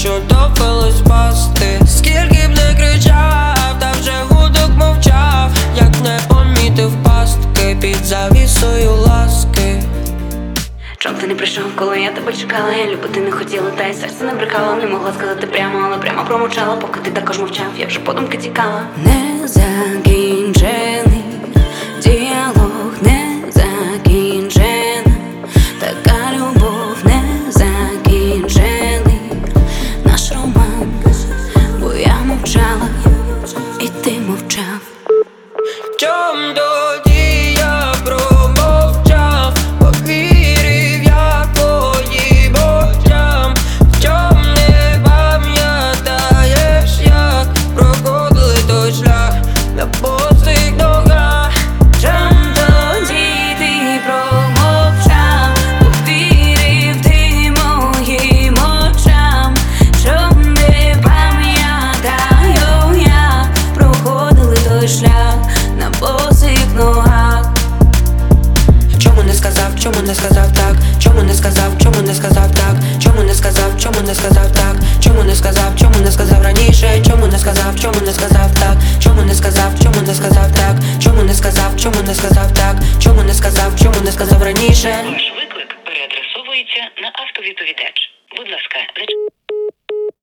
що довелось пасти. Скільки б не кричав, та вже гудок мовчав, як не помітив пастки під завісою ласки. Чом ти не прийшов, коли я тебе чекала? Я любити не хотіла, та й серце не брикала. Не могла сказати прямо, але прямо промовчала. Поки ти також мовчав, я вже подумки тікала. Не закінчений діалог, не закінчена така любов, не закінчений наш роман. Бо я мовчала, і ти мовчав. Чом тоді я промовчав, повірив я твоїм очам? Чом не пам'ятаєш, як проходили той шлях на босих ногах? Чом тоді ти промовчав, повірив ти моїм очам? Чом не пам'ятаю, як проходили той шлях на босих ногах? Чому не сказав, чому не сказав так? Чому не сказав, чому не сказав так? Чому не сказав, чому не сказав так? Чому не сказав, чому не сказав раніше? Чому не сказав, чому не сказав так? Чому не сказав, чому не сказав так? Чому не сказав, чому не сказав так? Чому не сказав, чому не сказав раніше? Ваш виклик переадресовується на автовідповідач. Будь ласка,